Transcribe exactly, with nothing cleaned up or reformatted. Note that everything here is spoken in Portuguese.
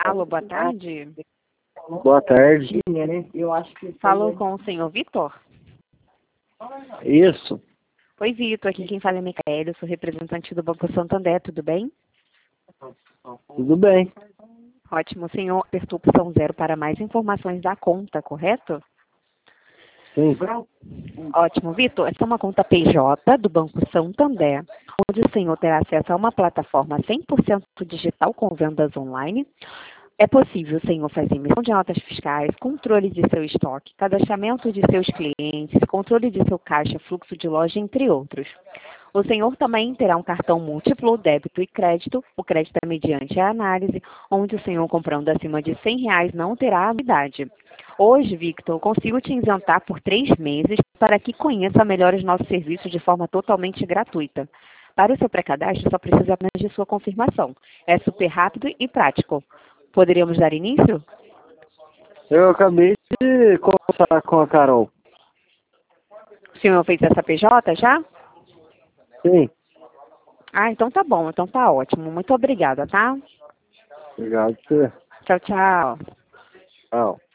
Alô, boa tarde. Boa tarde. Falou com o senhor Vitor? Isso. Oi, Vitor. Aqui quem fala é Micaela. Eu sou representante do Banco Santander. Tudo bem? Tudo bem. Ótimo. O senhor apertou opção zero para mais informações da conta, correto? Sim. Ótimo, Vitor. Essa é uma conta P J do Banco Santander, onde o senhor terá acesso a uma plataforma cem por cento digital com vendas online. É possível o senhor fazer emissão de notas fiscais, controle de seu estoque, cadastramento de seus clientes, controle de seu caixa, fluxo de loja, entre outros. O senhor também terá um cartão múltiplo, débito e crédito. O crédito é mediante a análise, onde o senhor comprando acima de cem reais não terá anuidade. Hoje, Victor, eu consigo te isentar por três meses para que conheça melhor os nossos serviços de forma totalmente gratuita. Para o seu pré-cadastro, só precisa apenas de sua confirmação. É super rápido e prático. Poderíamos dar início? Eu acabei de conversar com a Carol. O senhor fez essa P J já? Sim. Ah, então tá bom. Então tá ótimo. Muito obrigada, tá? Obrigado por você. Tchau, tchau. Tchau.